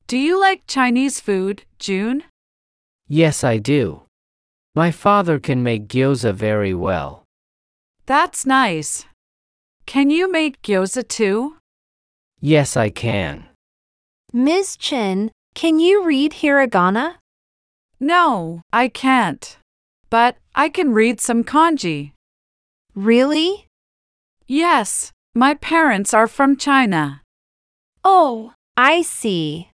Do you like Chinese food, June? Yes, I do. My father can make gyoza very well. That's nice. Can you make gyoza too? Yes, I can. Ms. Chen, can you read hiragana? No, I can't. But I can read some kanji. Really? Yes, my parents are from China. Oh, I see.